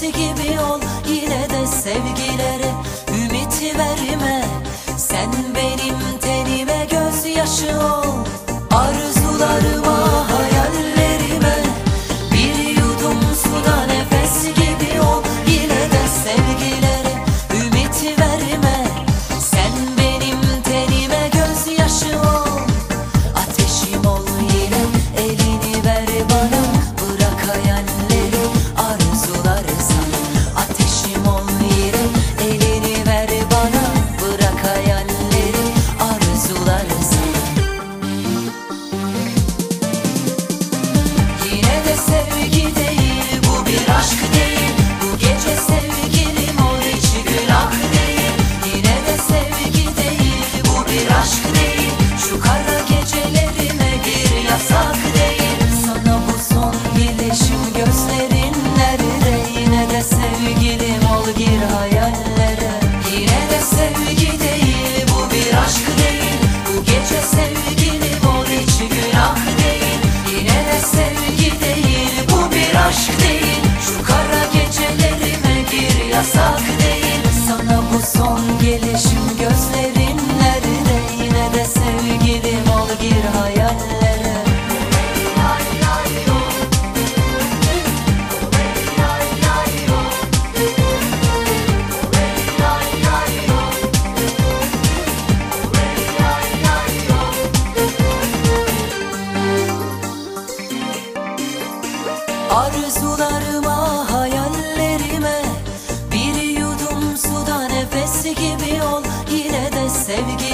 gibi ol, yine de sevgilere ümit verme. Sen benim tenime gözyaşı ol, arzularıma, hayallerime bir yudum suda nefes gibi ol, yine de sevgilere ümit verme. Sen benim tenime gözyaşı ol, ateşim ol, yine elini ver bana, bırak hayalleri, arzuları sana. Ateşim ol, yine elini ver bana, bırak hayalleri, arzuları sana. Yine de sevgi değil, bu bir aşk değil, bu gece sevgilim ol, hiç günah değil. Yine de sevgi değil, bu bir aşk değil, şu kara gecelerime gir, yasak değil. Sana bu son gelişim, gözlerin nerede? Yine de sevgilim ol, gir hayallere. Yine de sevgi değil, bu bir aşk değil, bu gece sevgilim ol, hiç günah değil. Yine de sevgi değil, bu bir aşk değil, şu kara gecelerime gir, yasak değil. Sana bu son gelişim, gözlerin nerede? Yine de sevgilim ol, gir hayallere. Arzularıma, hayallerime bir yudum suda nefes gibi ol, yine de sevgi